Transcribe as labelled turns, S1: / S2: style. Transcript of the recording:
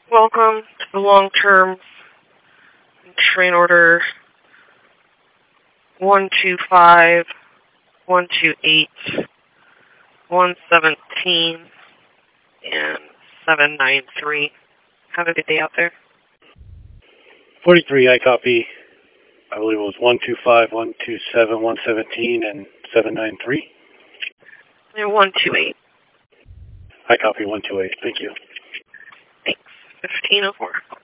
S1: Welcome to the long-term train order 125, 128, 117, and 793. Have a good day out there.
S2: 43, I copy. I believe it was 125, 127, 117, and 793.
S1: And 128.
S2: I copy 128. Thank you.
S1: Thanks. 1504.